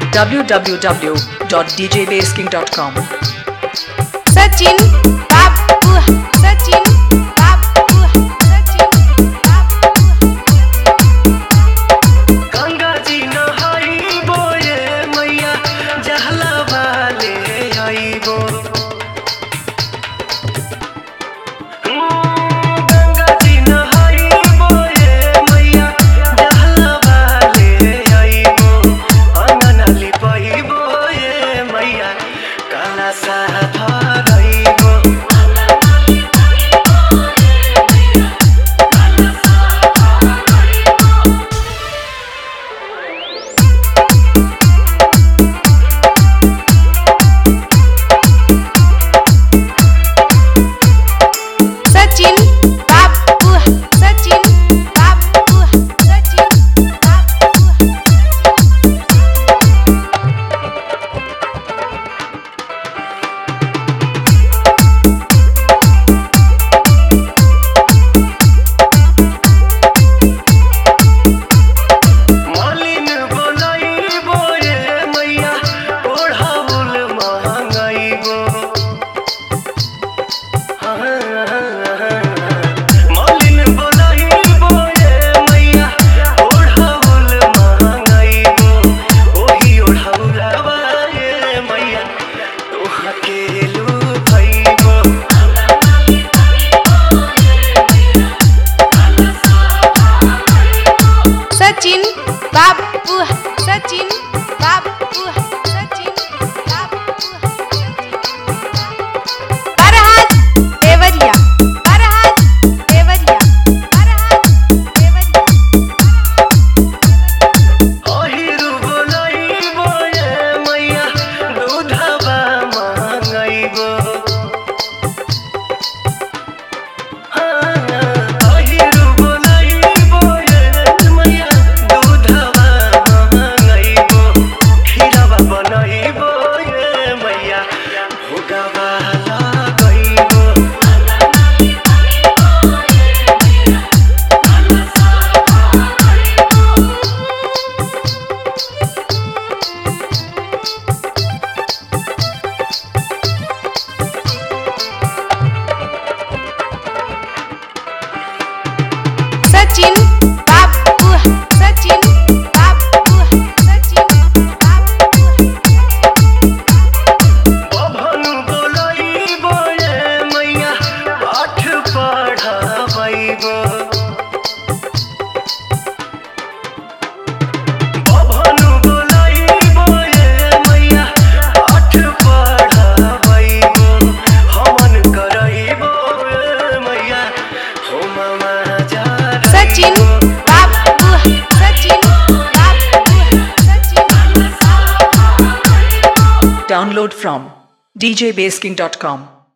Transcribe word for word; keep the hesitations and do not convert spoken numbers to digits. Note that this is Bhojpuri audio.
w w w dot d j bass king dot com. Sachin Babu, Sachin Babu, Sachin Babu. Ganga ji नहाइबो ये मैया जहला वाले आइबो गंगा जी नहाइबो ये मैया जहला वाले आइबो अंगना लिपाइबो ये मैया काला सा धराइबो Sachin Babu, Sachin Babu, Sachin Babu. मालिन बोलाइबो ये मैया ओढ़ाउल महंगाइबो मालिन बोलाइबो ये मैया ओढ़ाउल महंगाइबो ओही ओढ़ाउलवा ये मैया तोहा के लुभाइबो Sachin Babu, Sachin Babu, Sachin Babu. Farhad Devariya, Farhad Devariya, Farhad Devariya. अहिरु बोलाइबो ये मैया दूधवा महंगाइबो अहिरु बोलाइबो ये मैया दूधवा महंगाइबो खीरवा बनाइबो ये मैया भोगवा लगाइबो Sachin Babu, Sachin Babu, Sachin Babu. बभनु बोलाइबो ये मैया पाठ पढ़ाइबो बभनु बोलाइबो ये मैया पाठ पढ़ाइबो हमन कराइबो ये मैया होममा Sachin Babu, Sachin Babu, Sachin Babu. Download from d j bass king dot com.